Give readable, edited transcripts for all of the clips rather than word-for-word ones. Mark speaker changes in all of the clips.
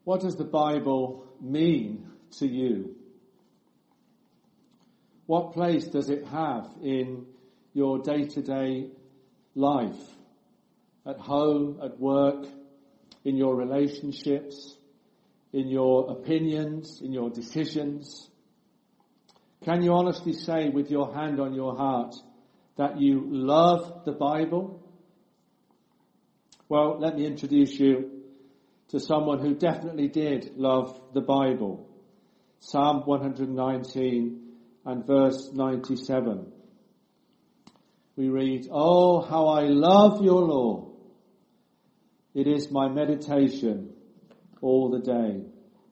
Speaker 1: What does the Bible mean to you? What place does it have in your day-to-day life? At home, at work, in your relationships, in your opinions, in your decisions? Can you honestly say with your hand on your heart that you love the Bible? Well, let me introduce you to someone who definitely did love the Bible. Psalm 119 and verse 97. We read, "Oh, how I love your law. It is my meditation all the day."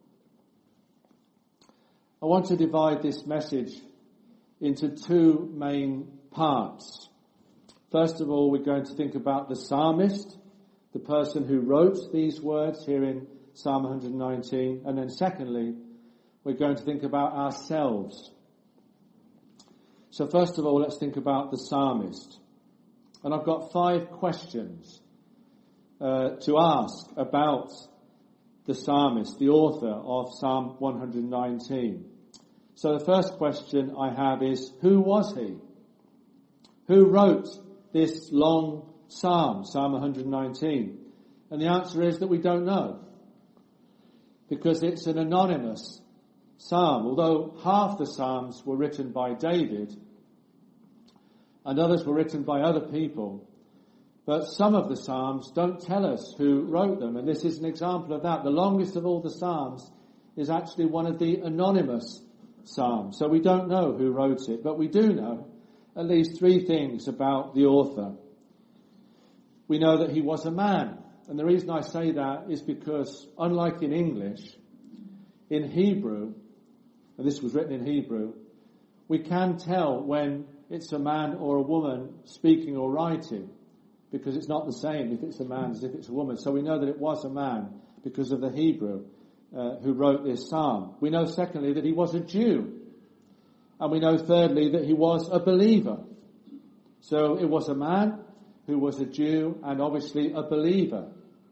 Speaker 1: I want to divide this message into two main parts. First of all, we're going to think about the psalmist, the person who wrote these words here in Psalm 119. And then secondly, we're going to think about ourselves. So first of all, let's think about the psalmist. And I've got 5 questions to ask about the psalmist, the author of Psalm 119. So the first question I have is, who was he? Who wrote this long psalm, Psalm 119? And the answer is that we don't know, because it's an anonymous psalm. Although half the psalms were written by David and others were written by other people, but some of the psalms don't tell us who wrote them, and this is an example of that. The longest of all the psalms is actually one of the anonymous psalms, so we don't know who wrote it, but we do know at least 3 things about the author. We know that he was a man, and the reason I say that is because, unlike in English, in Hebrew, and this was written in Hebrew, we can tell when it's a man or a woman speaking or writing, because it's not the same if it's a man as if it's a woman. So we know that it was a man because of the Hebrew who wrote this psalm. We know, secondly, that he was a Jew. And we know, thirdly, that he was a believer. So it was a man who was a Jew and obviously a believer.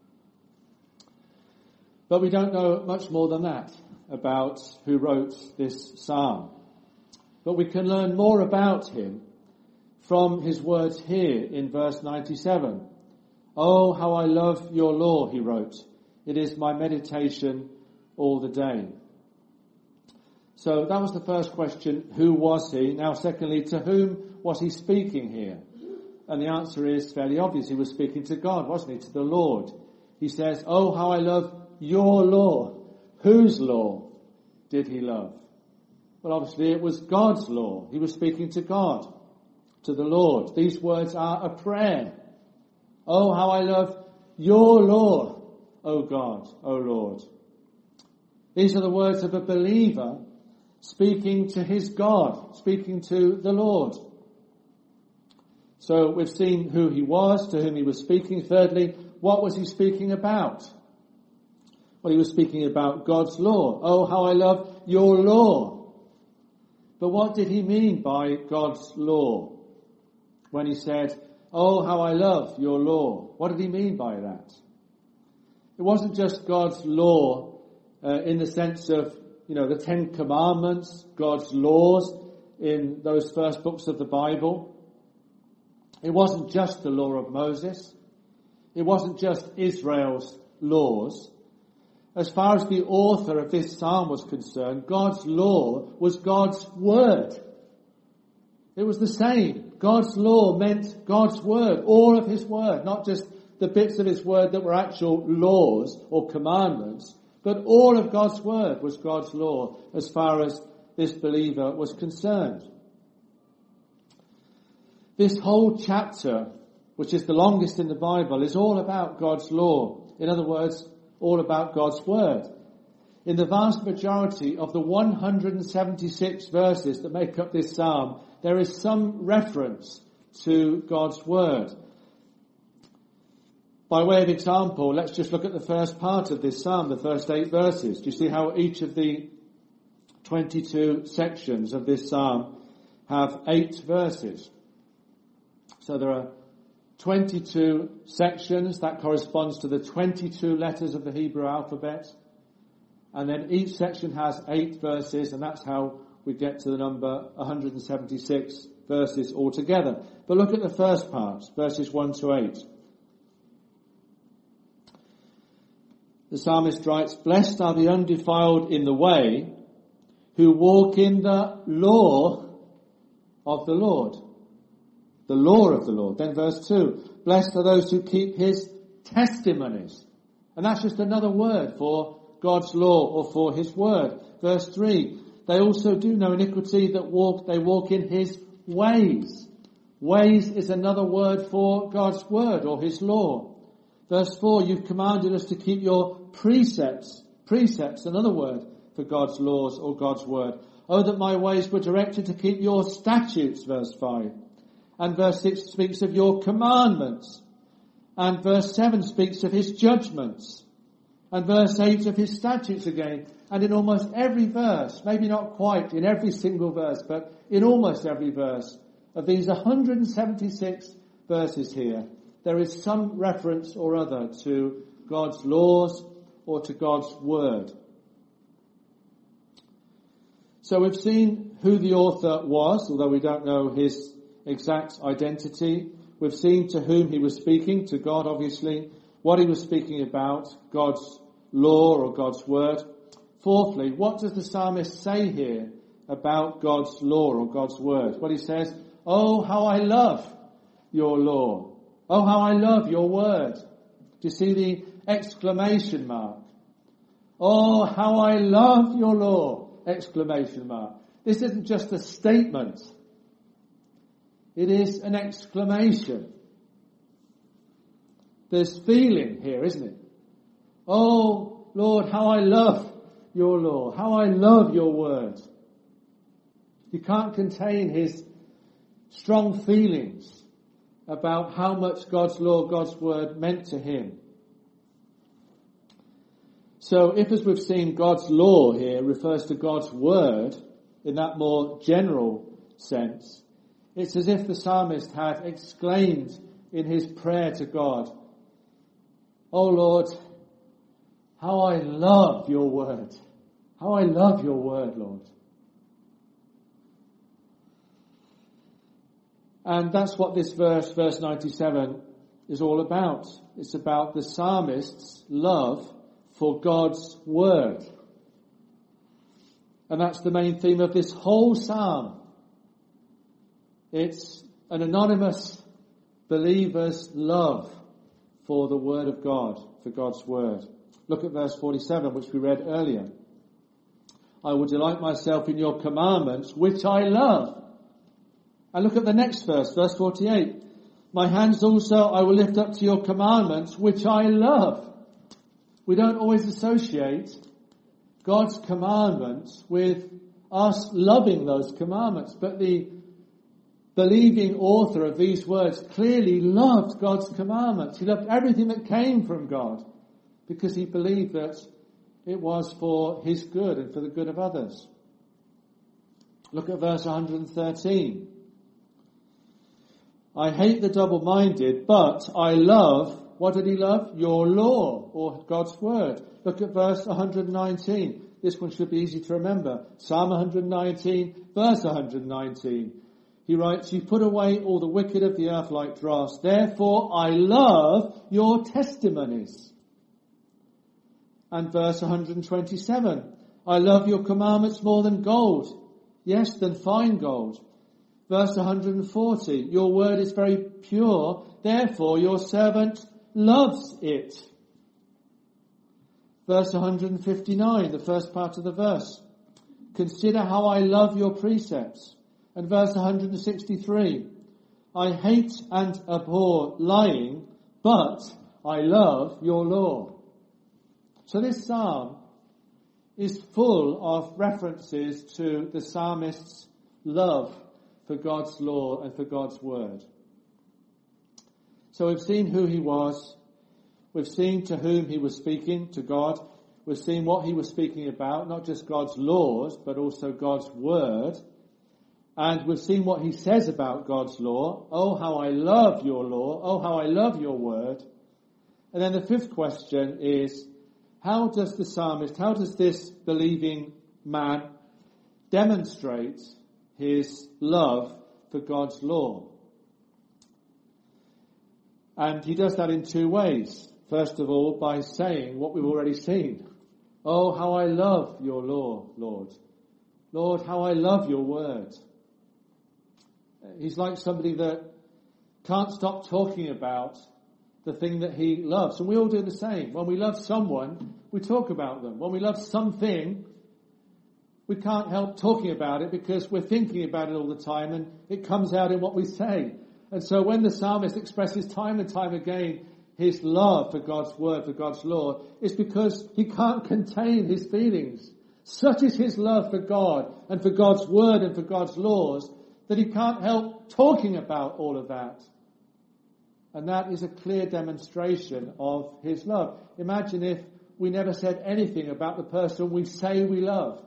Speaker 1: But we don't know much more than that about who wrote this psalm. But we can learn more about him from his words here in verse 97. "Oh, how I love your law," he wrote. "It is my meditation all the day." So that was the first question, who was he? Now secondly, to whom was he speaking here? And the answer is fairly obvious. He was speaking to God, wasn't he? To the Lord. He says, "Oh, how I love your law." Whose law did he love? Well, obviously it was God's law. He was speaking to God, to the Lord. These words are a prayer. "Oh, how I love your law, O God, O Lord." These are the words of a believer speaking to his God, speaking to the Lord. So we've seen who he was, to whom he was speaking. Thirdly, what was he speaking about? Well, he was speaking about God's law. "Oh, how I love your law." But what did he mean by God's law when he said, "Oh, how I love your law"? What did he mean by that? It wasn't just God's law in the sense of, the 10 Commandments, God's laws in those first books of the Bible. It wasn't just the law of Moses. It wasn't just Israel's laws. As far as the author of this psalm was concerned, God's law was God's word. It was the same. God's law meant God's word, all of his word, not just the bits of his word that were actual laws or commandments, but all of God's word was God's law as far as this believer was concerned. This whole chapter, which is the longest in the Bible, is all about God's law. In other words, all about God's word. In the vast majority of the 176 verses that make up this psalm, there is some reference to God's word. By way of example, let's just look at the first part of this psalm, the first 8 verses. Do you see how each of the 22 sections of this psalm have 8 verses? So there are 22 sections. That corresponds to the 22 letters of the Hebrew alphabet. And then each section has 8 verses, and that's how we get to the number 176 verses altogether. But look at the first part, verses 1 to 8. The psalmist writes, "Blessed are the undefiled in the way, who walk in the law of the Lord." The law of the Lord. Then verse 2, "Blessed are those who keep his testimonies." And that's just another word for God's law or for his word. Verse 3, "They also do no iniquity they walk in his ways." Ways is another word for God's word or his law. Verse 4, "You've commanded us to keep your precepts." Precepts, another word for God's laws or God's word. "Oh, that my ways were directed to keep your statutes," verse 5. And verse 6 speaks of your commandments. And verse 7 speaks of his judgments. And verse 8 of his statutes again. And in almost every verse, maybe not quite in every single verse, but in almost every verse of these 176 verses here, there is some reference or other to God's laws or to God's word. So we've seen who the author was, although we don't know his exact identity. We've seen to whom he was speaking, to God obviously, what he was speaking about, God's law or God's word. Fourthly, what does the psalmist say here about God's law or God's word? Well, he says, "Oh, how I love your law. Oh, how I love your word." Do you see the exclamation mark? "Oh, how I love your law!" Exclamation mark. This isn't just a statement. It is an exclamation. There's feeling here, isn't it? "Oh, Lord, how I love your law. How I love your word." You can't contain his strong feelings about how much God's law, God's word meant to him. So if, as we've seen, God's law here refers to God's word in that more general sense, it's as if the psalmist had exclaimed in his prayer to God, "Oh Lord, how I love your word. How I love your word, Lord." And that's what this verse 97, is all about. It's about the psalmist's love for God's word. And that's the main theme of this whole psalm. It's an anonymous believer's love for the word of God, for God's word. Look at verse 47, which we read earlier. "I will delight myself in your commandments, which I love." And look at the next verse, verse 48. "My hands also I will lift up to your commandments, which I love." We don't always associate God's commandments with us loving those commandments, but the believing author of these words clearly loved God's commandments. He loved everything that came from God because he believed that it was for his good and for the good of others. Look at verse 113. "I hate the double-minded, but I love," what did he love? "Your law," or God's word. Look at verse 119. This one should be easy to remember. Psalm 119, verse 119. He writes, "You put away all the wicked of the earth like dross. Therefore I love your testimonies." And verse 127. "I love your commandments more than gold. Yes, than fine gold." Verse 140. "Your word is very pure. Therefore your servant loves it." Verse 159, the first part of the verse. "Consider how I love your precepts." And verse 163, "I hate and abhor lying, but I love your law." So this psalm is full of references to the psalmist's love for God's law and for God's word. So we've seen who he was. We've seen to whom he was speaking, to God. We've seen what he was speaking about, not just God's laws, but also God's word. And we've seen what he says about God's law. "Oh, how I love your law. Oh, how I love your word." And then the fifth question is, how does this believing man demonstrate his love for God's law? And he does that in two ways. First of all, by saying what we've already seen. Oh, how I love your law, Lord. Lord, how I love your word. He's like somebody that can't stop talking about the thing that he loves. And we all do the same. When we love someone, we talk about them. When we love something, we can't help talking about it because we're thinking about it all the time and it comes out in what we say. And so when the psalmist expresses time and time again his love for God's word, for God's law, it's because he can't contain his feelings. Such is his love for God and for God's word and for God's laws that he can't help talking about all of that. And that is a clear demonstration of his love. Imagine if we never said anything about the person we say we love.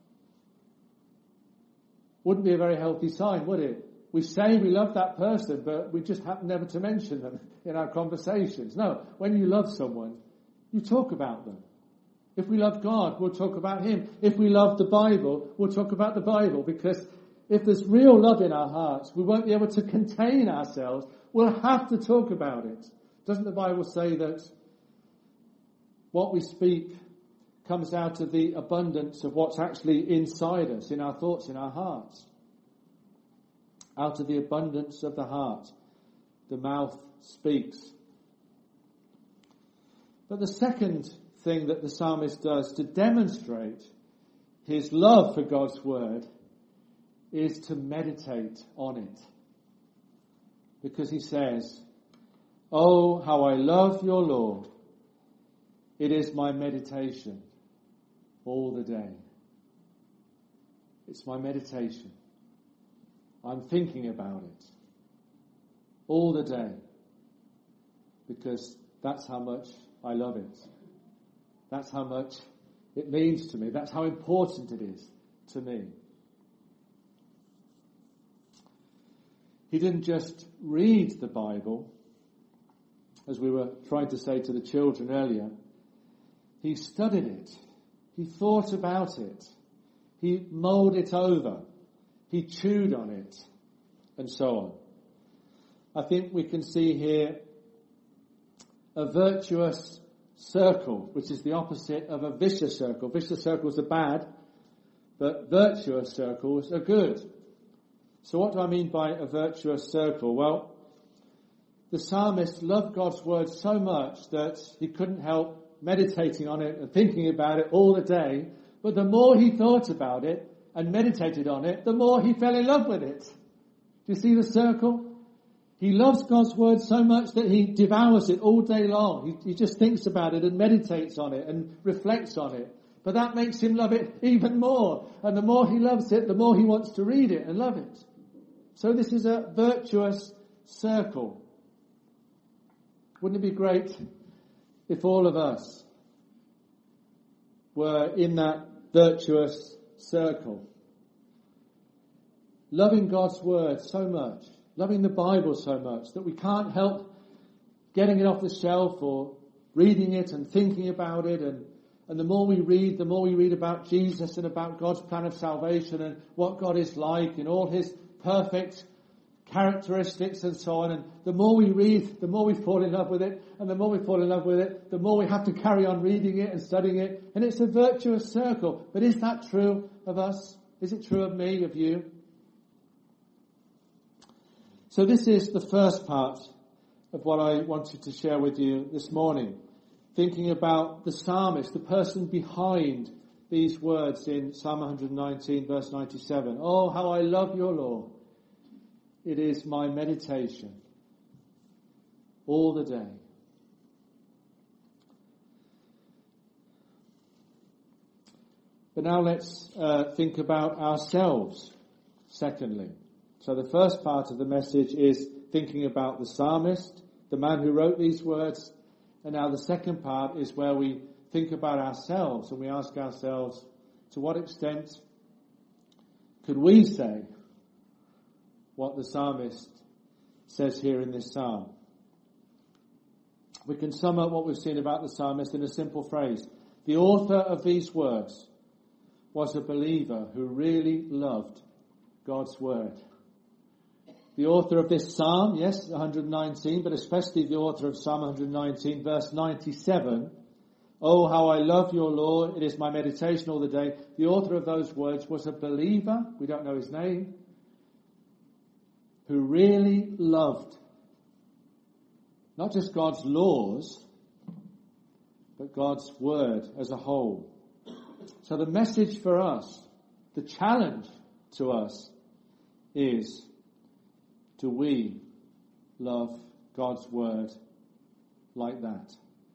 Speaker 1: Wouldn't be a very healthy sign, would it? We say we love that person, but we just happen never to mention them in our conversations. No, when you love someone, you talk about them. If we love God, we'll talk about Him. If we love the Bible, we'll talk about the Bible. Because if there's real love in our hearts, we won't be able to contain ourselves. We'll have to talk about it. Doesn't the Bible say that what we speak comes out of the abundance of what's actually inside us, in our thoughts, in our hearts? Out of the abundance of the heart, the mouth speaks. But the second thing that the psalmist does to demonstrate his love for God's word is to meditate on it. Because he says, oh, how I love your law. It is my meditation all the day. It's my meditation. I'm thinking about it all the day because that's how much I love it. That's how much it means to me. That's how important it is to me. He didn't just read the Bible, as we were trying to say to the children earlier. He studied it. He thought about it. He mulled it over. He chewed on it, and so on. I think we can see here a virtuous circle, which is the opposite of a vicious circle. Vicious circles are bad, but virtuous circles are good. So what do I mean by a virtuous circle? Well, the psalmist loved God's word so much that he couldn't help meditating on it and thinking about it all the day. But the more he thought about it and meditated on it, the more he fell in love with it. Do you see the circle? He loves God's word so much that he devours it all day long. He just thinks about it and meditates on it and reflects on it. But that makes him love it even more. And the more he loves it, the more he wants to read it and love it. So this is a virtuous circle. Wouldn't it be great if all of us were in that virtuous circle? Loving God's word so much, loving the Bible so much, that we can't help getting it off the shelf or reading it and thinking about it. And the more we read about Jesus and about God's plan of salvation and what God is like and all his perfect characteristics and so on. And the more we read, the more we fall in love with it. And the more we fall in love with it, the more we have to carry on reading it and studying it. And it's a virtuous circle. But is that true of us? Is it true of me, of you? So this is the first part of what I wanted to share with you this morning. Thinking about the psalmist, the person behind these words in Psalm 119 verse 97. Oh, how I love your law. It is my meditation all the day. But now let's think about ourselves, secondly. So the first part of the message is thinking about the psalmist, the man who wrote these words. And now the second part is where we think about ourselves and we ask ourselves, to what extent could we say what the psalmist says here in this psalm? We can sum up what we've seen about the psalmist in a simple phrase. The author of these words was a believer who really loved God's word. The author of this psalm, yes, 119, but especially the author of Psalm 119, verse 97, "Oh, how I love your law, it is my meditation all the day." The author of those words was a believer, we don't know his name, who really loved not just God's laws, but God's word as a whole. So the message for us, the challenge to us is, do we love God's word like that?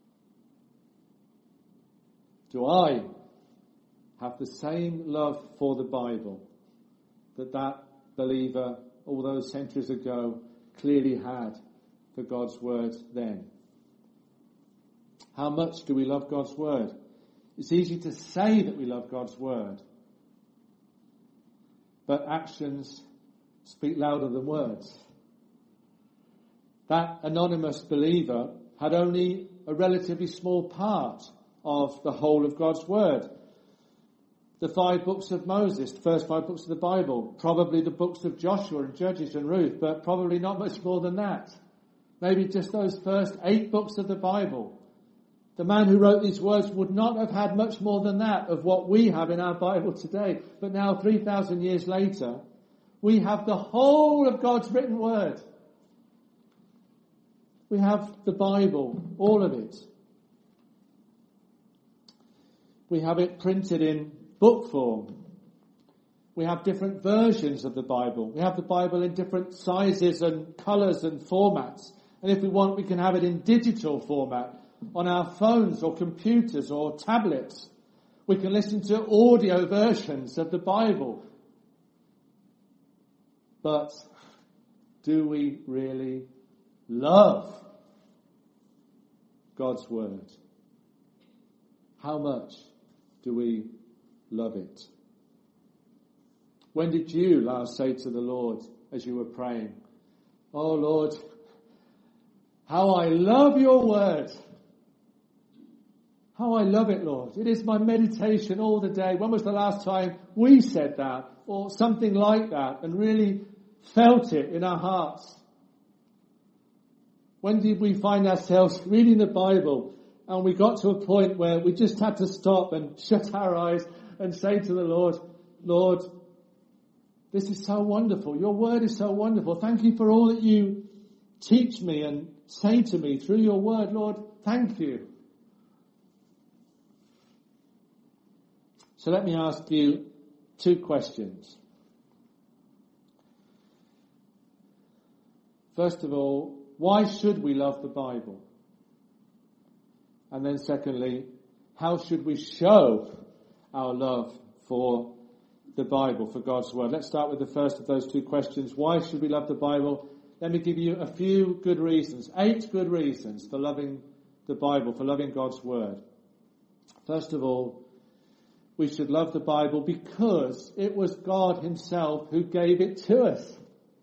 Speaker 1: Do I have the same love for the Bible that believer all those centuries ago clearly had for God's word then? How much do we love God's word? It's easy to say that we love God's word, but actions speak louder than words. That anonymous believer had only a relatively small part of the whole of God's word. The 5 books of Moses, the first 5 books of the Bible, probably the books of Joshua and Judges and Ruth, but probably not much more than that. Maybe just those first 8 books of the Bible. The man who wrote these words would not have had much more than that of what we have in our Bible today. But now, 3,000 years later, we have the whole of God's written word. We have the Bible, all of it. We have it printed in book form. We have different versions of the Bible. We have the Bible in different sizes and colours and formats. And if we want, we can have it in digital format on our phones or computers or tablets. We can listen to audio versions of the Bible. But do we really love God's word? How much do we love it? When did you last say to the Lord as you were praying, "Oh Lord, how I love your word. How I love it, Lord. It is my meditation all the day." When was the last time we said that or something like that and really felt it in our hearts? When did we find ourselves reading the Bible and we got to a point where we just had to stop and shut our eyes and say to the Lord, "Lord, this is so wonderful. Your word is so wonderful. Thank you for all that you teach me and say to me through your word. Lord, thank you." So let me ask you 2 questions. First of all, why should we love the Bible? And then secondly, how should we show our love for the Bible, for God's word? Let's start with the first of those 2 questions. Why should we love the Bible? Let me give you a few good reasons, 8 good reasons for loving the Bible, for loving God's word. First of all, we should love the Bible because it was God himself who gave it to us.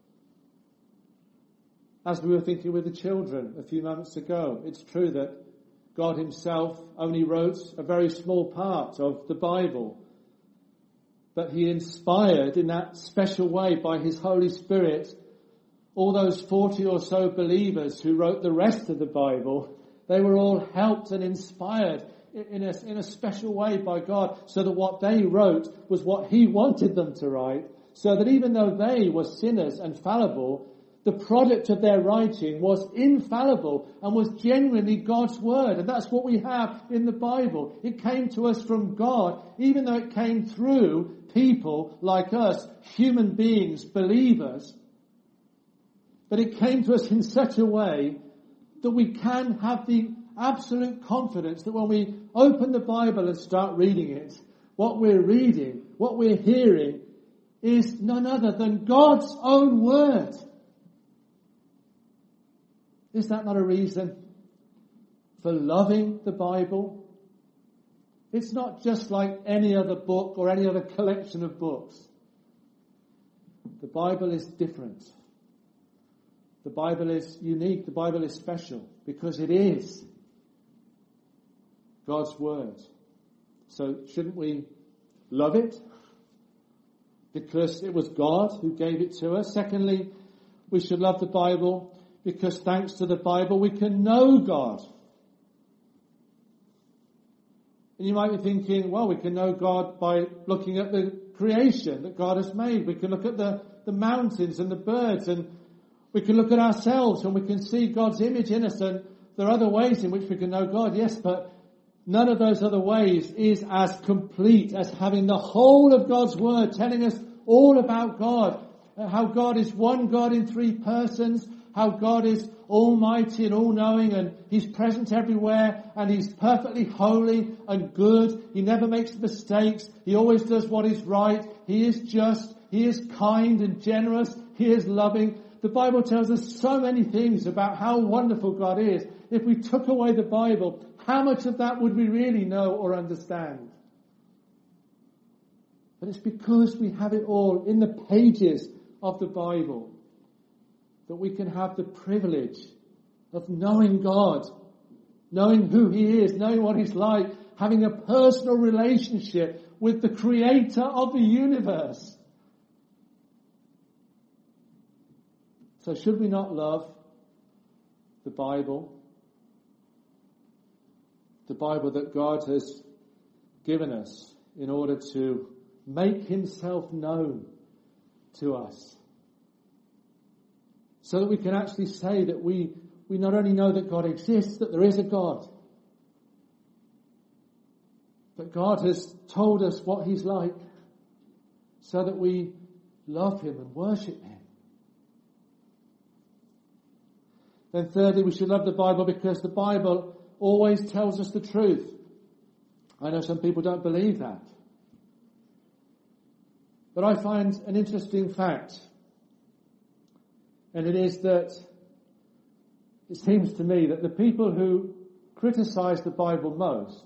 Speaker 1: As we were thinking with the children a few moments ago, it's true that God himself only wrote a very small part of the Bible. But he inspired in that special way by his Holy Spirit all those 40 or so believers who wrote the rest of the Bible. They were all helped and inspired in a special way by God, so that what they wrote was what he wanted them to write, so that even though they were sinners and fallible, the product of their writing was infallible and was genuinely God's word. And that's what we have in the Bible. It came to us from God, even though it came through people like us, human beings, believers. But it came to us in such a way that we can have the absolute confidence that when we open the Bible and start reading it, what we're reading, what we're hearing is none other than God's own word. Is that not a reason for loving the Bible? It's not just like any other book or any other collection of books. The Bible is different. The Bible is unique. The Bible is special because it is God's Word. So shouldn't we love it? Because it was God who gave it to us. Secondly, we should love the Bible because thanks to the Bible we can know God. And you might be thinking, well, we can know God by looking at the creation that God has made. We can look at the mountains and the birds, and we can look at ourselves and we can see God's image in us, and there are other ways in which we can know God, yes, but none of those other ways is as complete as having the whole of God's Word telling us all about God, how God is one God in three persons, how God is almighty and all-knowing, and He's present everywhere, and He's perfectly holy and good. He never makes mistakes. He always does what is right. He is just. He is kind and generous. He is loving. The Bible tells us so many things about how wonderful God is. If we took away the Bible, how much of that would we really know or understand? But it's because we have it all in the pages of the Bible that we can have the privilege of knowing God, knowing who He is, knowing what He's like, having a personal relationship with the Creator of the universe. So should we not love the Bible? The Bible that God has given us in order to make Himself known to us. So that we can actually say that we not only know that God exists, that there is a God, but God has told us what He's like so that we love Him and worship Him. Then thirdly, we should love the Bible because the Bible always tells us the truth. I know some people don't believe that. But I find an interesting fact. And it is that it seems to me that the people who criticize the Bible most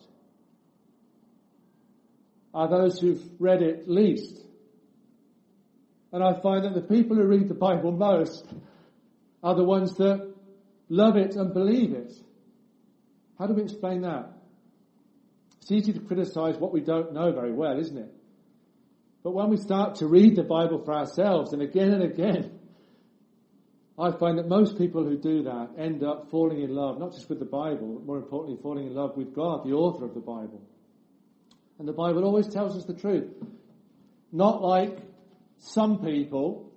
Speaker 1: are those who've read it least. And I find that the people who read the Bible most are the ones that love it and believe it. How do we explain that? It's easy to criticize what we don't know very well, isn't it? But when we start to read the Bible for ourselves, and again, I find that most people who do that end up falling in love, not just with the Bible, but more importantly, falling in love with God, the author of the Bible. And the Bible always tells us the truth. Not like some people.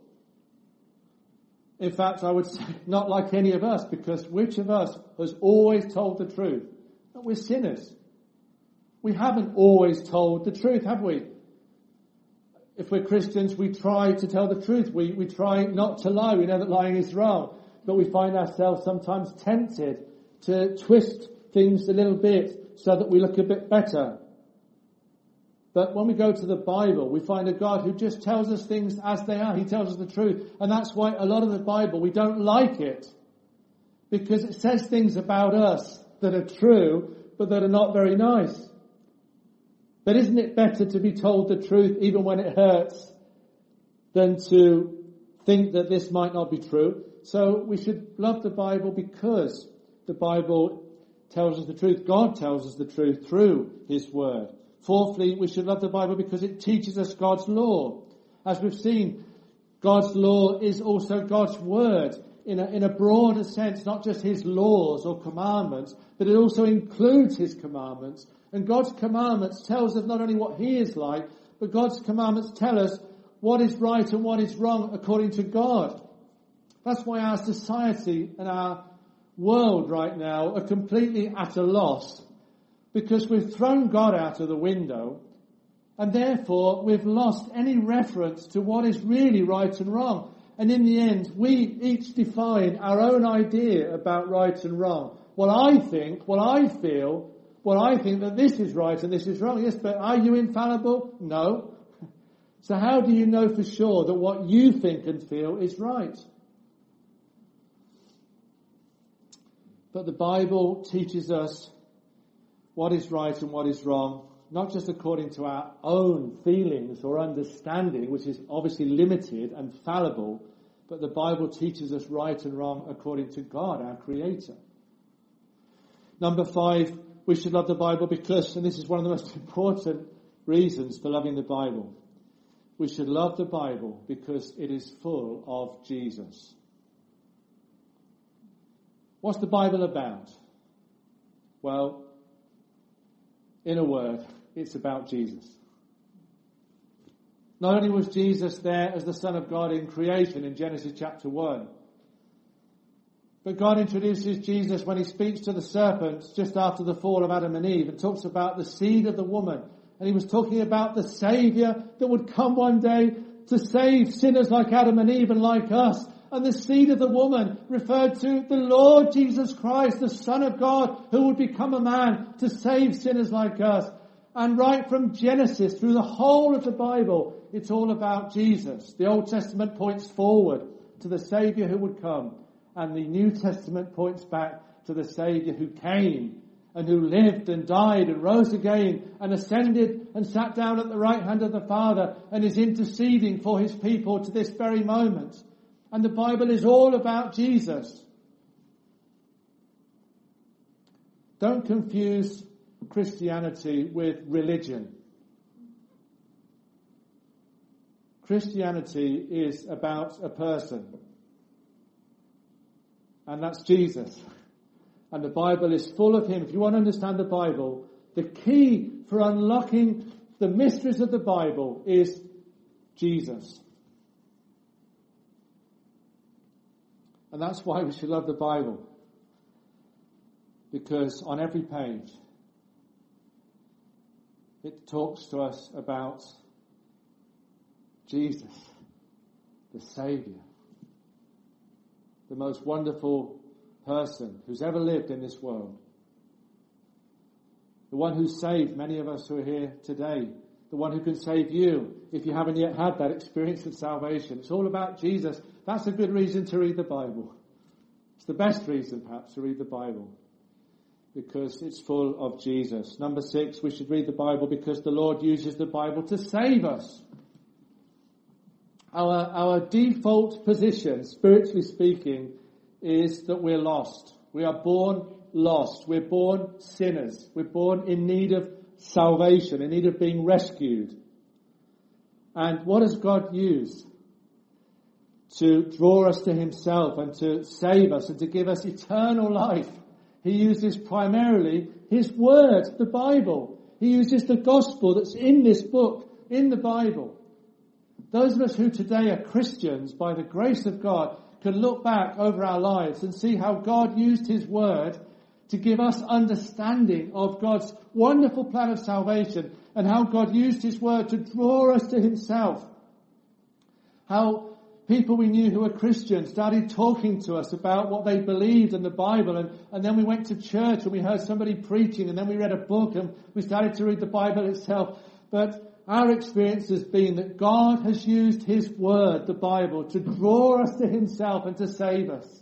Speaker 1: In fact, I would say not like any of us, because which of us has always told the truth? That we're sinners. We haven't always told the truth, have we? If we're Christians, we try to tell the truth. We try not to lie. We know that lying is wrong. But we find ourselves sometimes tempted to twist things a little bit so that we look a bit better. But when we go to the Bible, we find a God who just tells us things as they are. He tells us the truth. And that's why a lot of the Bible, we don't like it. Because it says things about us that are true, but that are not very nice. But isn't it better to be told the truth even when it hurts than to think that this might not be true? So we should love the Bible because the Bible tells us the truth. God tells us the truth through His Word. Fourthly, we should love the Bible because it teaches us God's law. As we've seen, God's law is also God's Word in a broader sense, not just His laws or commandments, but it also includes His commandments. And God's commandments tells us not only what He is like, but God's commandments tell us what is right and what is wrong according to God. That's why our society and our world right now are completely at a loss, because we've thrown God out of the window, and therefore we've lost any reference to what is really right and wrong. And in the end, we each define our own idea about right and wrong. Well, I think that this is right and this is wrong. Yes, but are you infallible? No. So how do you know for sure that what you think and feel is right? But the Bible teaches us what is right and what is wrong, not just according to our own feelings or understanding, which is obviously limited and fallible, but the Bible teaches us right and wrong according to God, our Creator. Number 5, we should love the Bible because, and this is one of the most important reasons for loving the Bible, we should love the Bible because it is full of Jesus. What's the Bible about? Well, in a word, it's about Jesus. Not only was Jesus there as the Son of God in creation in Genesis chapter 1, but God introduces Jesus when he speaks to the serpent just after the fall of Adam and Eve and talks about the seed of the woman. And he was talking about the Saviour that would come one day to save sinners like Adam and Eve and like us. And the seed of the woman referred to the Lord Jesus Christ, the Son of God, who would become a man to save sinners like us. And right from Genesis through the whole of the Bible, it's all about Jesus. The Old Testament points forward to the Saviour who would come. And the New Testament points back to the Saviour who came and who lived and died and rose again and ascended and sat down at the right hand of the Father and is interceding for his people to this very moment. And the Bible is all about Jesus. Don't confuse Christianity with religion. Christianity is about a person. And that's Jesus. And the Bible is full of him. If you want to understand the Bible, the key for unlocking the mysteries of the Bible is Jesus. And that's why we should love the Bible. Because on every page, it talks to us about Jesus, the Saviour, the most wonderful person who's ever lived in this world. The one who saved many of us who are here today. The one who can save you if you haven't yet had that experience of salvation. It's all about Jesus. That's a good reason to read the Bible. It's the best reason, perhaps, to read the Bible. Because it's full of Jesus. Number 6, we should read the Bible because the Lord uses the Bible to save us. Our default position, spiritually speaking, is that we're lost. We are born lost. We're born sinners. We're born in need of salvation, in need of being rescued. And what does God use to draw us to himself and to save us and to give us eternal life? He uses primarily his word, the Bible. He uses the gospel that's in this book, in the Bible. Those of us who today are Christians, by the grace of God, can look back over our lives and see how God used his word to give us understanding of God's wonderful plan of salvation and how God used his word to draw us to himself. How people we knew who were Christians started talking to us about what they believed in the Bible, and then we went to church and we heard somebody preaching, and then we read a book and we started to read the Bible itself. But our experience has been that God has used his word, the Bible, to draw us to himself and to save us.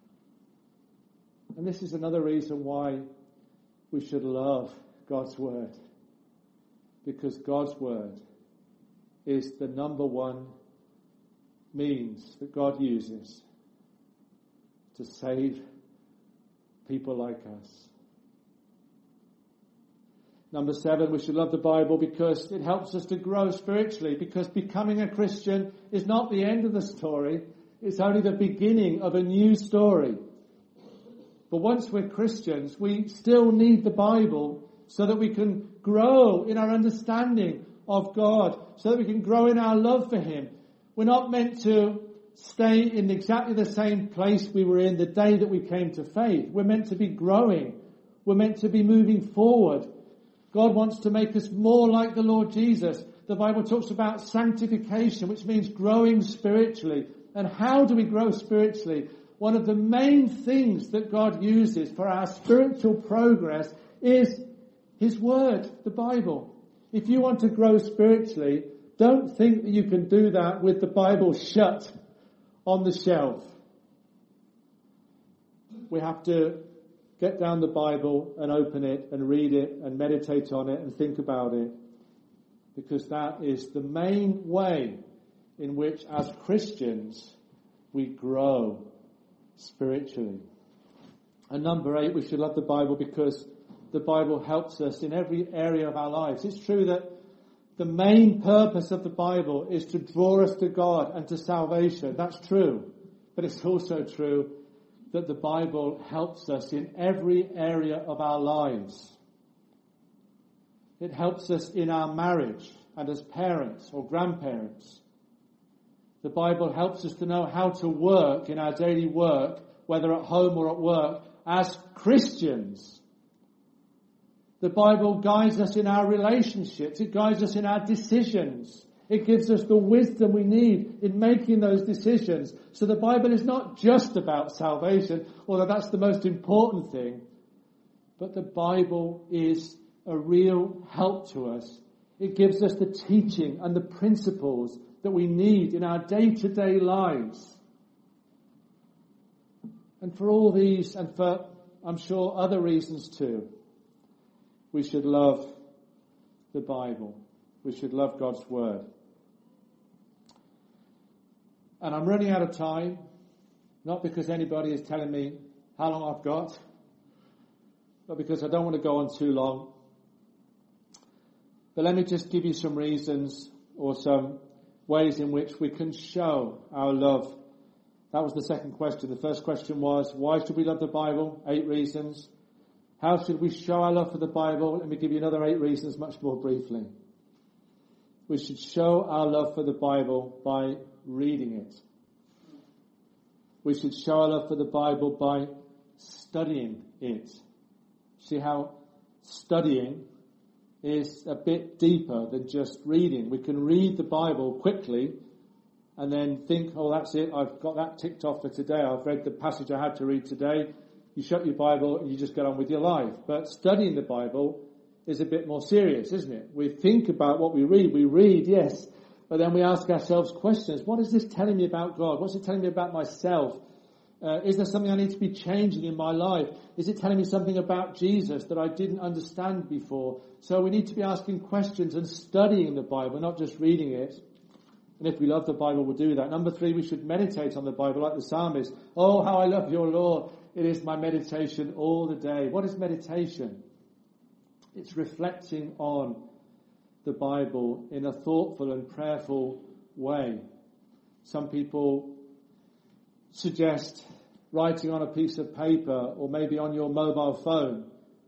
Speaker 1: And this is another reason why we should love God's word. Because God's word is the number one means that God uses to save people like us. Number 7, we should love the Bible because it helps us to grow spiritually, because becoming a Christian is not the end of the story, it's only the beginning of a new story. But once we're Christians, we still need the Bible so that we can grow in our understanding of God, so that we can grow in our love for him. We're not meant to stay in exactly the same place we were in the day that we came to faith. We're meant to be growing. We're meant to be moving forward. God wants to make us more like the Lord Jesus. The Bible talks about sanctification, which means growing spiritually. And how do we grow spiritually? One of the main things that God uses for our spiritual progress is his word, the Bible. If you want to grow spiritually, don't think that you can do that with the Bible shut on the shelf. We have to get down the Bible and open it and read it and meditate on it and think about it. Because that is the main way in which, as Christians, we grow spiritually. And number 8, we should love the Bible because the Bible helps us in every area of our lives. It's true that the main purpose of the Bible is to draw us to God and to salvation. That's true. But it's also true that the Bible helps us in every area of our lives. It helps us in our marriage and as parents or grandparents. The Bible helps us to know how to work in our daily work, whether at home or at work, as Christians. The Bible guides us in our relationships. It guides us in our decisions. It gives us the wisdom we need in making those decisions. So the Bible is not just about salvation, although that's the most important thing. But the Bible is a real help to us. It gives us the teaching and the principles that we need in our day-to-day lives. And for all these, and for, I'm sure, other reasons too, we should love the Bible. We should love God's Word. And I'm running out of time, not because anybody is telling me how long I've got, but because I don't want to go on too long. But let me just give you some reasons or some ways in which we can show our love. That was the second question. The first question was, why should we love the Bible? 8 reasons. How should we show our love for the Bible? Let me give you another 8 reasons much more briefly. We should show our love for the Bible by reading it. We should show our love for the Bible by studying it. See how studying is a bit deeper than just reading. We can read the Bible quickly and then think, oh, that's it, I've got that ticked off for today. I've read the passage I had to read today. You shut your Bible and you just get on with your life. But studying the Bible is a bit more serious, isn't it? We think about what we read. We read, yes, but then we ask ourselves questions. What is this telling me about God? What's it telling me about myself? Is there something I need to be changing in my life? Is it telling me something about Jesus that I didn't understand before? So we need to be asking questions and studying the Bible, not just reading it. And if we love the Bible, we'll do that. Number 3, we should meditate on the Bible like the psalmist. Oh, how I love your law. It is my meditation all the day. What is meditation? It's reflecting on the Bible in a thoughtful and prayerful way. Some people suggest writing on a piece of paper or maybe on your mobile phone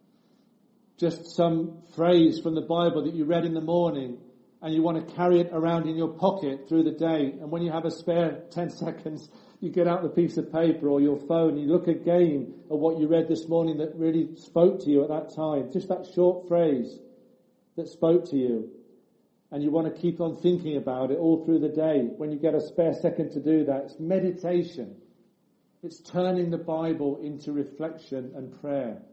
Speaker 1: just some phrase from the Bible that you read in the morning and you want to carry it around in your pocket through the day, and when you have a spare 10 seconds you get out the piece of paper or your phone and you look again at what you read this morning that really spoke to you at that time, just that short phrase that spoke to you, and you want to keep on thinking about it all through the day. When you get a spare second to do that, it's meditation. It's turning the Bible into reflection and prayer.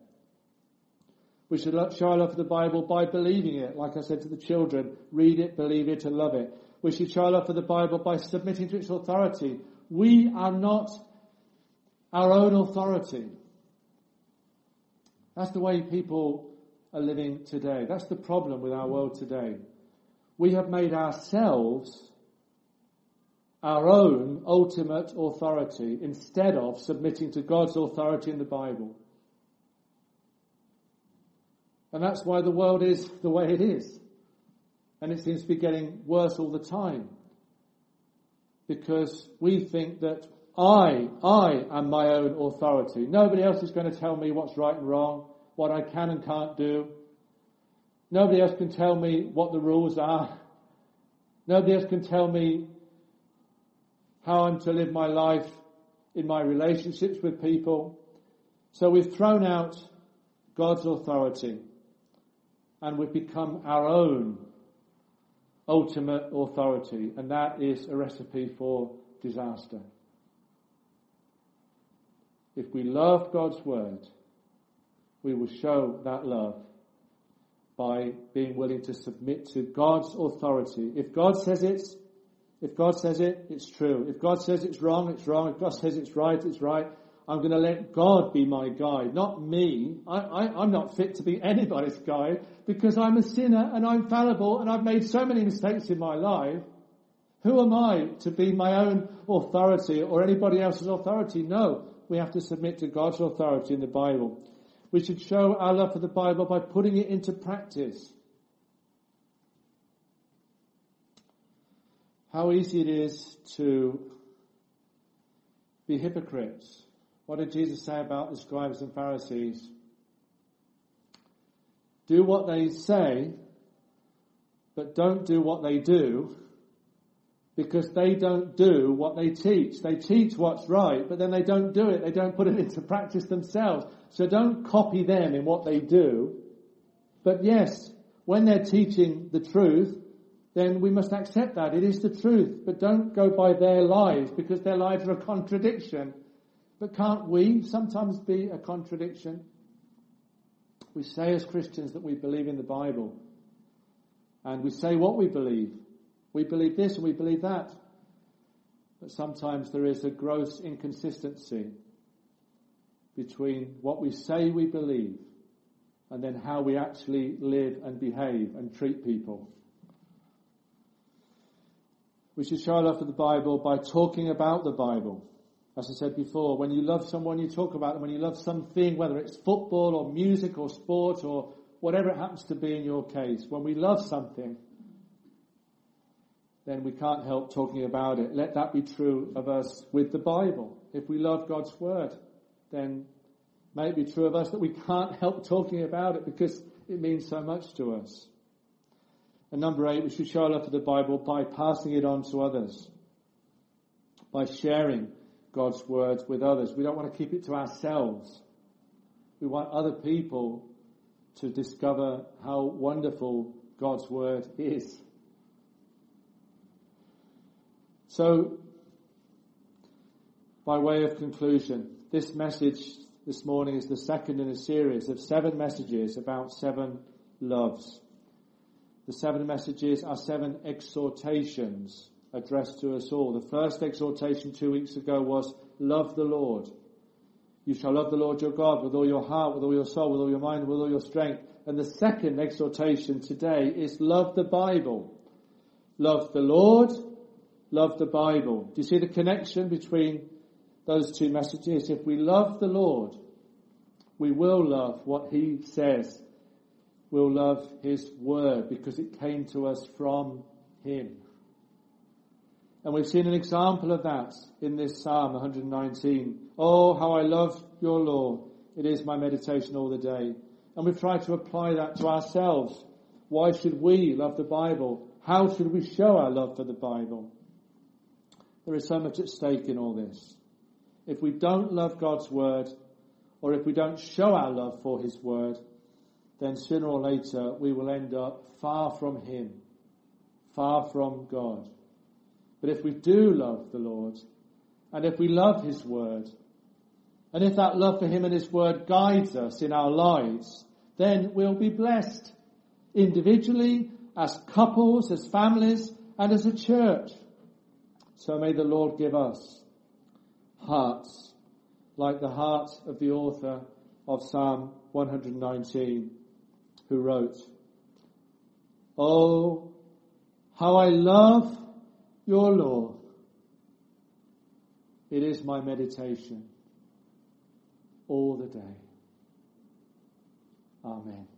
Speaker 1: We should show our love for the Bible by believing it. Like I said to the children, read it, believe it, and love it. We should show our love for the Bible by submitting to its authority. We are not our own authority. That's the way people are living today. That's the problem with our world today. We have made ourselves our own ultimate authority instead of submitting to God's authority in the Bible. And that's why the world is the way it is. And it seems to be getting worse all the time. Because we think that I am my own authority. Nobody else is going to tell me what's right and wrong, what I can and can't do. Nobody else can tell me what the rules are. Nobody else can tell me how I'm to live my life in my relationships with people. So we've thrown out God's authority and we've become our own ultimate authority, and that is a recipe for disaster. If we love God's word, we will show that love by being willing to submit to God's authority. If God says it, it's true. If God says it's wrong, it's wrong. If God says it's right, it's right. I'm going to let God be my guide, not me. I'm not fit to be anybody's guide because I'm a sinner and I'm fallible and I've made so many mistakes in my life. Who am I to be my own authority or anybody else's authority? No, we have to submit to God's authority in the Bible. We should show our love for the Bible by putting it into practice. How easy it is to be hypocrites. What did Jesus say about the scribes and Pharisees? Do what they say, but don't do what they do, because they don't do what they teach. They teach what's right, but then they don't do it. They don't put it into practice themselves. So don't copy them in what they do. But yes, when they're teaching the truth, then we must accept that. It is the truth. But don't go by their lives, because their lives are a contradiction. But can't we sometimes be a contradiction? We say as Christians that we believe in the Bible. And we say what we believe. We believe this and we believe that. But sometimes there is a gross inconsistency between what we say we believe and then how we actually live and behave and treat people. We should show our love for the Bible by talking about the Bible. As I said before, when you love someone, you talk about them. When you love something, whether it's football or music or sport or whatever it happens to be in your case, when we love something, then we can't help talking about it. Let that be true of us with the Bible. If we love God's Word, then may it be true of us that we can't help talking about it because it means so much to us. And number 8, we should show our love for the Bible by passing it on to others, by sharing God's Word with others. We don't want to keep it to ourselves. We want other people to discover how wonderful God's Word is. So, by way of conclusion, this message this morning is the second in a series of 7 messages about 7 loves. The 7 messages are 7 exhortations addressed to us all. The first exhortation 2 weeks ago was, love the Lord. You shall love the Lord your God with all your heart, with all your soul, with all your mind, with all your strength. And the second exhortation today is love the Bible. Love the Lord, love the Bible. Do you see the connection between those 2 messages? If we love the Lord, we will love what He says. We'll love His Word because it came to us from Him. And we've seen an example of that in this Psalm 119. Oh, how I love your law. It is my meditation all the day. And we've tried to apply that to ourselves. Why should we love the Bible? How should we show our love for the Bible? There is so much at stake in all this. If we don't love God's Word, or if we don't show our love for His Word, then sooner or later we will end up far from Him, far from God. But if we do love the Lord, and if we love His Word, and if that love for Him and His Word guides us in our lives, then we'll be blessed individually, as couples, as families, and as a church. So may the Lord give us hearts like the heart of the author of Psalm 119, who wrote, oh, how I love your law. It is my meditation all the day. Amen.